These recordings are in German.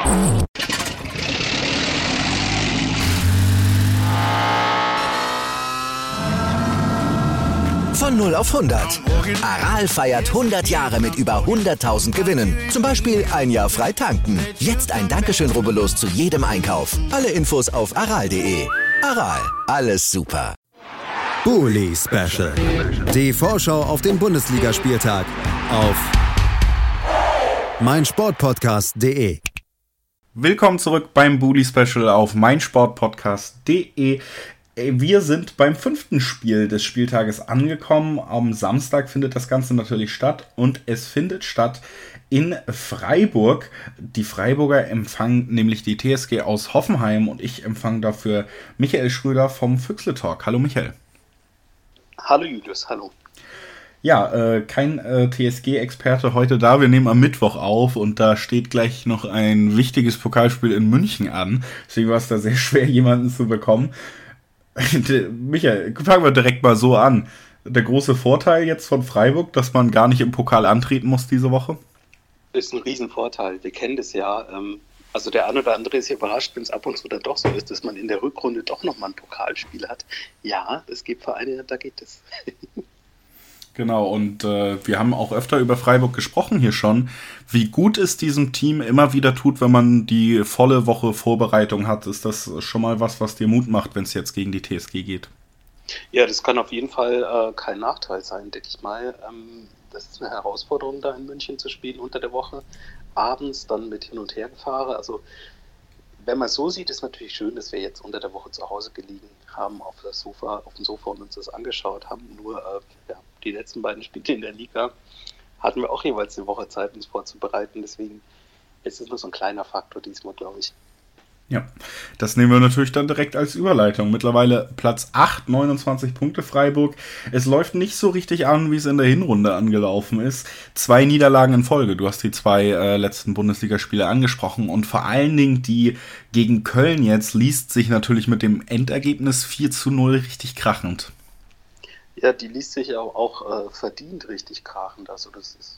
Von 0 auf 100. Aral feiert 100 Jahre mit über 100.000 Gewinnen. Zum Beispiel ein Jahr frei tanken. Jetzt ein Dankeschön, rubbellos zu jedem Einkauf. Alle Infos auf aral.de. Aral, alles super. Bully Special. Die Vorschau auf den Bundesligaspieltag auf meinsportpodcast.de. Willkommen zurück beim Bully Special auf meinsportpodcast.de. Wir sind beim 5. Spiel des Spieltages angekommen. Am Samstag findet das Ganze natürlich statt und es findet statt in Freiburg. Die Freiburger empfangen nämlich die TSG aus Hoffenheim und ich empfange dafür Michael Schröder vom Füchsle Talk. Hallo Michael. Hallo Julius, hallo. Ja, kein TSG-Experte heute da. Wir nehmen am Mittwoch auf und da steht gleich noch ein wichtiges Pokalspiel in München an. Deswegen war es da sehr schwer, jemanden zu bekommen. Michael, fangen wir direkt mal so an. Der große Vorteil jetzt von Freiburg, dass man gar nicht im Pokal antreten muss diese Woche? Ist ein Riesenvorteil. Wir kennen das ja. Also der eine oder andere ist ja überrascht, wenn es ab und zu dann doch so ist, dass man in der Rückrunde doch nochmal ein Pokalspiel hat. Ja, es gibt Vereine, da geht es. Genau, und wir haben auch öfter über Freiburg gesprochen hier schon, wie gut es diesem Team immer wieder tut, wenn man die volle Woche Vorbereitung hat. Ist das schon mal was dir Mut macht, wenn es jetzt gegen die TSG geht? Ja, das kann auf jeden Fall kein Nachteil sein, denke ich mal. Das ist eine Herausforderung, da in München zu spielen unter der Woche. Abends dann mit Hin- und Hergefahren. Also wenn man so sieht, ist natürlich schön, dass wir jetzt unter der Woche zu Hause gelegen haben, auf dem Sofa und uns das angeschaut haben. Nur die letzten beiden Spiele in der Liga hatten wir auch jeweils eine Woche Zeit, uns vorzubereiten. Deswegen ist es nur so ein kleiner Faktor diesmal, glaube ich. Ja, das nehmen wir natürlich dann direkt als Überleitung. Mittlerweile Platz 8, 29 Punkte Freiburg. Es läuft nicht so richtig an, wie es in der Hinrunde angelaufen ist. 2 Niederlagen in Folge. Du hast die 2 letzten Bundesligaspiele angesprochen. Und vor allen Dingen die gegen Köln jetzt liest sich natürlich mit dem Endergebnis 4:0 richtig krachend. Ja, die liest sich auch verdient richtig krachend. Also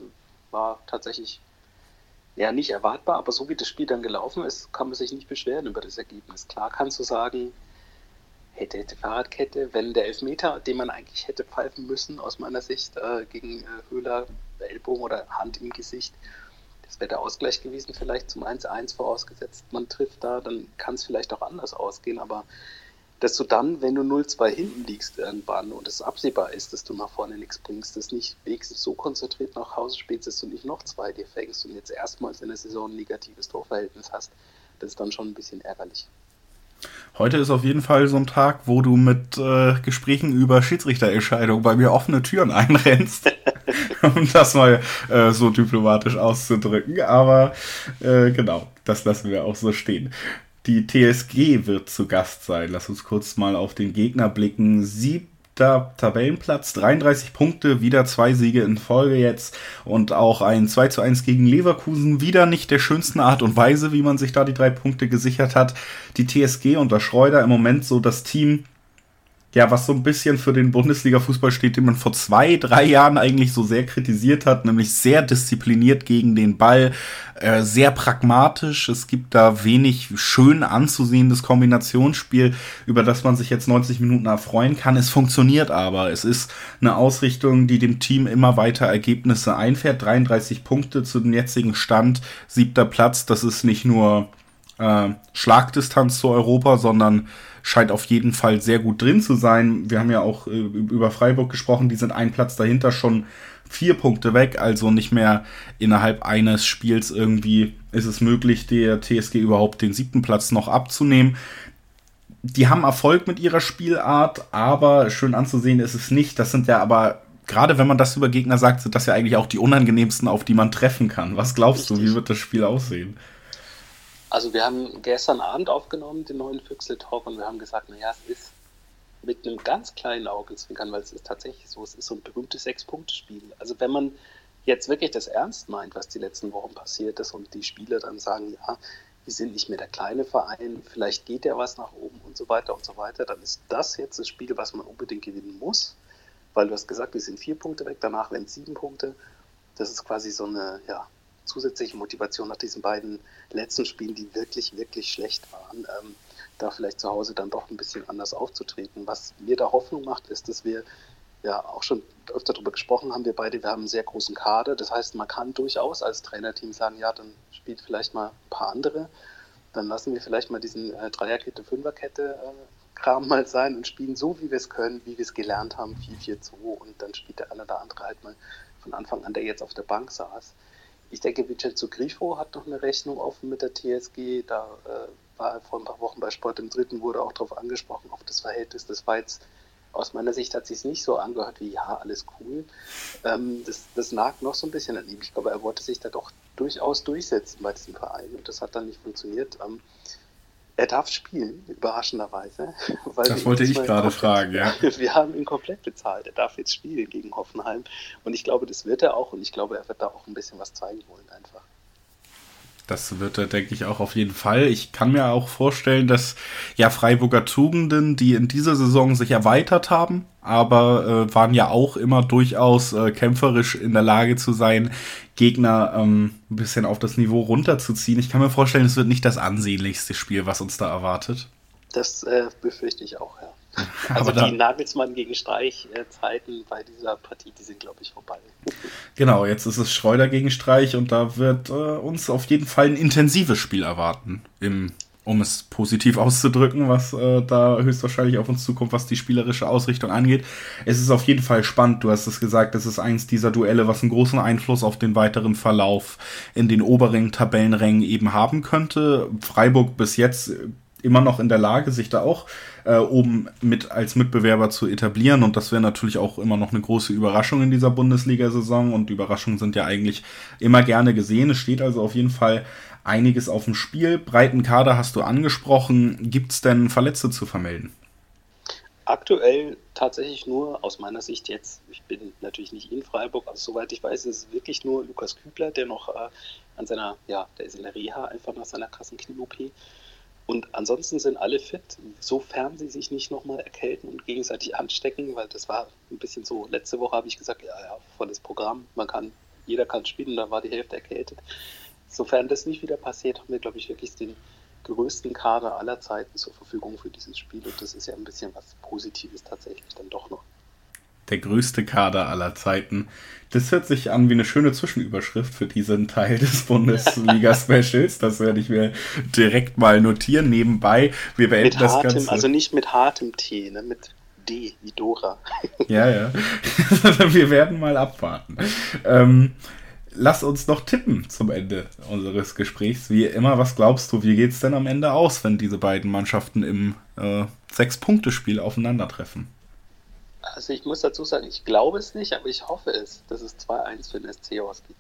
war tatsächlich ja nicht erwartbar, aber so wie das Spiel dann gelaufen ist, kann man sich nicht beschweren über das Ergebnis. Klar kannst du sagen, hätte Fahrradkette, wenn der Elfmeter, den man eigentlich hätte pfeifen müssen, aus meiner Sicht, gegen Höhler, Ellbogen oder Hand im Gesicht, das wäre der Ausgleich gewesen, vielleicht zum 1:1 vorausgesetzt, man trifft da, dann kann es vielleicht auch anders ausgehen, aber dass du dann, wenn du 0:2 hinten liegst irgendwann und es absehbar ist, dass du nach vorne nichts bringst, dass nicht wenigstens so konzentriert nach Hause spielst, dass du nicht noch 2 dir fängst und jetzt erstmals in der Saison ein negatives Torverhältnis hast, das ist dann schon ein bisschen ärgerlich. Heute ist auf jeden Fall so ein Tag, wo du mit Gesprächen über Schiedsrichterentscheidungen bei mir offene Türen einrennst, um das mal so diplomatisch auszudrücken. Aber genau, das lassen wir auch so stehen. Die TSG wird zu Gast sein. Lass uns kurz mal auf den Gegner blicken. 7. Tabellenplatz, 33 Punkte, wieder 2 Siege in Folge jetzt und auch ein 2:1 gegen Leverkusen. Wieder nicht der schönsten Art und Weise, wie man sich da die 3 Punkte gesichert hat. Die TSG unter Schreuder im Moment so das Team, ja, was so ein bisschen für den Bundesliga-Fußball steht, den man vor 2-3 Jahren eigentlich so sehr kritisiert hat, nämlich sehr diszipliniert gegen den Ball, sehr pragmatisch. Es gibt da wenig schön anzusehendes Kombinationsspiel, über das man sich jetzt 90 Minuten erfreuen kann. Es funktioniert aber. Es ist eine Ausrichtung, die dem Team immer weiter Ergebnisse einfährt. 33 Punkte zu dem jetzigen Stand, 7. Platz. Das ist nicht nur Schlagdistanz zu Europa, sondern scheint auf jeden Fall sehr gut drin zu sein. Wir haben ja auch über Freiburg gesprochen, die sind einen Platz dahinter, schon 4 Punkte weg, also nicht mehr innerhalb eines Spiels irgendwie ist es möglich, der TSG überhaupt den 7. Platz noch abzunehmen. Die haben Erfolg mit ihrer Spielart, aber schön anzusehen ist es nicht. Das sind ja aber, gerade wenn man das über Gegner sagt, sind das ja eigentlich auch die unangenehmsten, auf die man treffen kann. Was glaubst du, wie wird das Spiel aussehen? Also wir haben gestern Abend aufgenommen, den neuen Füchsle Talk, und wir haben gesagt, naja, es ist mit einem ganz kleinen Augenzwinkern, weil es ist tatsächlich so, es ist so ein berühmtes 6-Punkte-Spiel. Also wenn man jetzt wirklich das ernst meint, was die letzten Wochen passiert ist und die Spieler dann sagen, ja, wir sind nicht mehr der kleine Verein, vielleicht geht ja was nach oben und so weiter, dann ist das jetzt das Spiel, was man unbedingt gewinnen muss, weil du hast gesagt, wir sind 4 Punkte weg, danach wären es 7 Punkte. Das ist quasi so zusätzliche Motivation nach diesen beiden letzten Spielen, die wirklich, wirklich schlecht waren, da vielleicht zu Hause dann doch ein bisschen anders aufzutreten. Was mir da Hoffnung macht, ist, dass wir ja auch schon öfter darüber gesprochen haben, wir haben einen sehr großen Kader. Das heißt, man kann durchaus als Trainerteam sagen, ja, dann spielt vielleicht mal ein paar andere. Dann lassen wir vielleicht mal diesen Dreierkette, Fünferkette Kram mal sein und spielen so, wie wir es können, wie wir es gelernt haben, 4-4-2 und dann spielt der eine oder andere halt mal von Anfang an, der jetzt auf der Bank saß. Ich denke, Vincenzo Grifo hat noch eine Rechnung offen mit der TSG. Da war er vor ein paar Wochen bei Sport im Dritten, wurde auch darauf angesprochen, auf das Verhältnis. Das war jetzt, aus meiner Sicht hat es sich nicht so angehört wie, ja, alles cool. Das nagt noch so ein bisschen an ihm. Ich glaube, er wollte sich da doch durchaus durchsetzen bei diesem Verein und das hat dann nicht funktioniert. Er darf spielen, überraschenderweise. Weil das wollte ich gerade fragen, ja. Wir haben ihn komplett bezahlt. Er darf jetzt spielen gegen Hoffenheim. Und ich glaube, das wird er auch. Und ich glaube, er wird da auch ein bisschen was zeigen wollen einfach. Das wird er, denke ich, auch auf jeden Fall. Ich kann mir auch vorstellen, dass ja Freiburger Tugenden, die in dieser Saison sich erweitert haben, aber waren ja auch immer durchaus kämpferisch in der Lage zu sein, Gegner ein bisschen auf das Niveau runterzuziehen. Ich kann mir vorstellen, es wird nicht das ansehnlichste Spiel, was uns da erwartet. Das befürchte ich auch, ja. Also die Nagelsmann gegen Streich-Zeiten bei dieser Partie, die sind, glaube ich, vorbei. Genau, jetzt ist es Schreuder gegen Streich und da wird uns auf jeden Fall ein intensives Spiel erwarten, um es positiv auszudrücken, was da höchstwahrscheinlich auf uns zukommt, was die spielerische Ausrichtung angeht. Es ist auf jeden Fall spannend, du hast es gesagt, es ist eins dieser Duelle, was einen großen Einfluss auf den weiteren Verlauf in den oberen Tabellenrängen eben haben könnte. Freiburg bis jetzt immer noch in der Lage, sich da auch oben als Mitbewerber zu etablieren und das wäre natürlich auch immer noch eine große Überraschung in dieser Bundesliga-Saison und Überraschungen sind ja eigentlich immer gerne gesehen. Es steht also auf jeden Fall einiges auf dem Spiel. Breiten Kader hast du angesprochen. Gibt es denn Verletzte zu vermelden? Aktuell tatsächlich nur, aus meiner Sicht jetzt, ich bin natürlich nicht in Freiburg, aber soweit ich weiß, ist es wirklich nur Lukas Kübler, der noch der ist in der Reha einfach nach seiner krassen Knie-OP. Und ansonsten sind alle fit, sofern sie sich nicht nochmal erkälten und gegenseitig anstecken, weil das war ein bisschen so, letzte Woche habe ich gesagt, ja, volles Programm, jeder kann spielen, da war die Hälfte erkältet. Sofern das nicht wieder passiert, haben wir, glaube ich, wirklich den größten Kader aller Zeiten zur Verfügung für dieses Spiel und das ist ja ein bisschen was Positives tatsächlich dann doch noch. Der größte Kader aller Zeiten. Das hört sich an wie eine schöne Zwischenüberschrift für diesen Teil des Bundesliga-Specials. Das werde ich mir direkt mal notieren nebenbei. Wir beenden mit das hartem, Ganze. Also nicht mit hartem T, ne? Mit D wie Dora. Ja. Wir werden mal abwarten. Lass uns noch tippen zum Ende unseres Gesprächs. Wie immer, was glaubst du, wie geht's denn am Ende aus, wenn diese beiden Mannschaften im 6-Punkte-Spiel aufeinandertreffen? Also ich muss dazu sagen, ich glaube es nicht, aber ich hoffe es, dass es 2-1 für den SC ausgeht.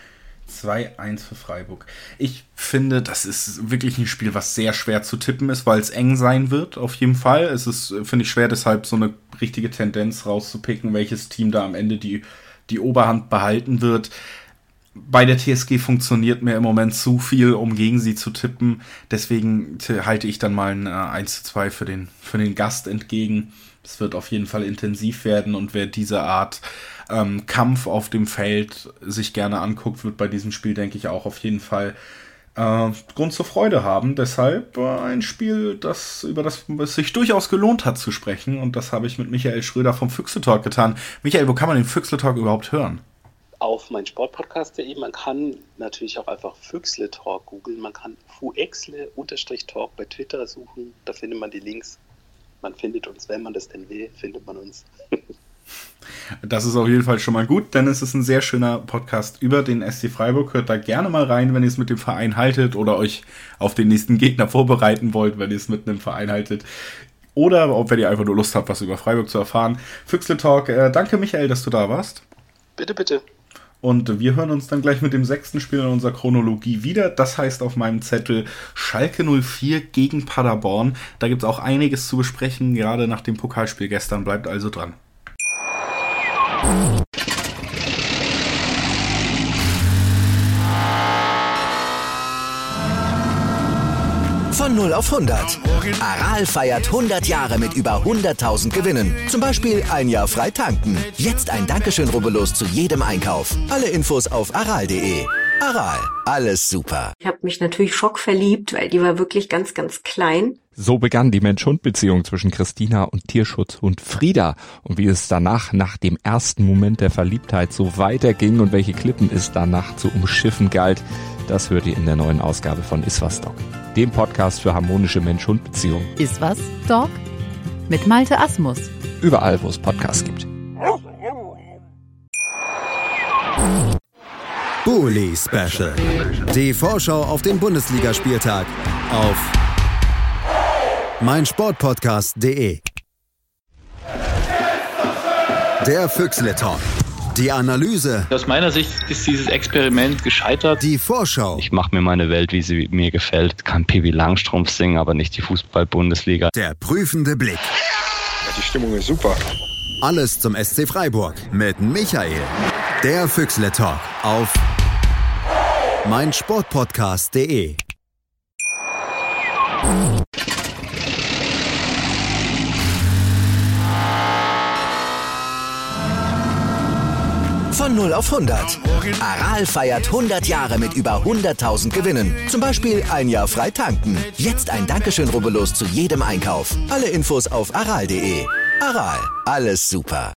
2-1 für Freiburg. Ich finde, das ist wirklich ein Spiel, was sehr schwer zu tippen ist, weil es eng sein wird, auf jeden Fall. Es ist, finde ich, schwer, deshalb so eine richtige Tendenz rauszupicken, welches Team da am Ende die Oberhand behalten wird. Bei der TSG funktioniert mir im Moment zu viel, um gegen sie zu tippen. Deswegen halte ich dann mal ein 1-2 für den Gast entgegen. Es wird auf jeden Fall intensiv werden und wer diese Art Kampf auf dem Feld sich gerne anguckt, wird bei diesem Spiel, denke ich, auch auf jeden Fall Grund zur Freude haben. Deshalb ein Spiel, über das es sich durchaus gelohnt hat zu sprechen. Und das habe ich mit Michael Schröder vom Füchsle Talk getan. Michael, wo kann man den Füchsle Talk überhaupt hören? Auf meinsportpodcast.de. Man kann natürlich auch einfach Füchsle Talk googeln. Man kann Fuexle_Talk bei Twitter suchen. Da findet man die Links. Man findet uns, wenn man das denn will, findet man uns. Das ist auf jeden Fall schon mal gut, denn es ist ein sehr schöner Podcast über den SC Freiburg. Hört da gerne mal rein, wenn ihr es mit dem Verein haltet oder euch auf den nächsten Gegner vorbereiten wollt, wenn ihr es mit einem Verein haltet. Oder wenn ihr einfach nur Lust habt, was über Freiburg zu erfahren. Füchsle Talk, danke Michael, dass du da warst. Bitte, bitte. Und wir hören uns dann gleich mit dem 6. Spiel in unserer Chronologie wieder. Das heißt auf meinem Zettel Schalke 04 gegen Paderborn. Da gibt es auch einiges zu besprechen, gerade nach dem Pokalspiel gestern. Bleibt also dran. Von 0 auf 100. Aral feiert 100 Jahre mit über 100.000 Gewinnen. Zum Beispiel ein Jahr frei tanken. Jetzt ein Dankeschön, rubbellos zu jedem Einkauf. Alle Infos auf aral.de. Aral, alles super. Ich habe mich natürlich schockverliebt, weil die war wirklich ganz, ganz klein. So begann die Mensch-Hund-Beziehung zwischen Christina und Tierschutzhund Frieda. Und wie es danach, nach dem ersten Moment der Verliebtheit, so weiterging und welche Klippen es danach zu umschiffen galt, das hört ihr in der neuen Ausgabe von Iswas Dog, dem Podcast für harmonische Mensch-Hund-Beziehungen. Iswas Dog mit Malte Asmus. Überall, wo es Podcasts gibt. Bully Special. Die Vorschau auf den Bundesligaspieltag auf meinsportpodcast.de. Der Füchsle Talk. Die Analyse. Aus meiner Sicht ist dieses Experiment gescheitert. Die Vorschau. Ich mache mir meine Welt, wie sie mir gefällt. Kann Pippi Langstrumpf singen, aber nicht die Fußball-Bundesliga. Der prüfende Blick. Ja, die Stimmung ist super. Alles zum SC Freiburg mit Michael. Der Füchsle Talk auf meinsportpodcast.de. Von 0 auf 100. Aral feiert 100 Jahre mit über 100.000 Gewinnen. Zum Beispiel ein Jahr frei tanken. Jetzt ein Dankeschön, rubbellos zu jedem Einkauf. Alle Infos auf aral.de. Aral, alles super.